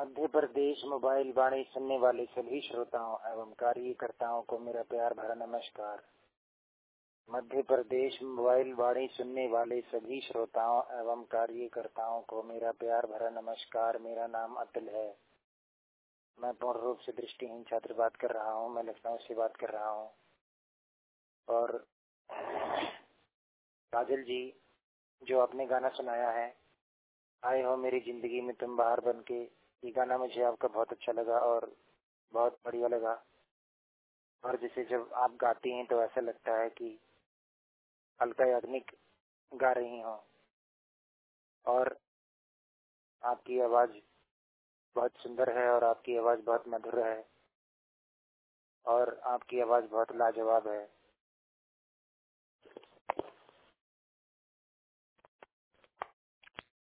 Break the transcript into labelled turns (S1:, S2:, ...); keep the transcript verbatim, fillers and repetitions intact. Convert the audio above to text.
S1: Madhya Pradesh mobile वाणी सुनने वाले सभी श्रोताओं एवं कार्यकर्ताओं को मेरा प्यार भरा नमस्कार। मध्य प्रदेश मोबाइल वाणी सुनने वाले सभी श्रोताओं एवं कार्यकर्ताओं को मेरा प्यार भरा नमस्कार। मेरा नाम अतुल है। मैं पूर्ण रूप से दृष्टिहीन छात्र बात कर रहा हूँ। मैं लखनऊ से बात कर रहा हूँ। और काजल जी, जो आपने गाना सुनाया है, आए हो मेरी जिंदगी में तुम बाहर बन के, ये गाना मुझे आपका बहुत अच्छा लगा और बहुत बढ़िया लगा। और जिसे जब आप गाती हैं तो ऐसा लगता है कि अलका याग्निक गा रही हो। और आपकी आवाज़ बहुत सुंदर है और आपकी आवाज़ बहुत मधुर है और आपकी आवाज़ बहुत लाजवाब है।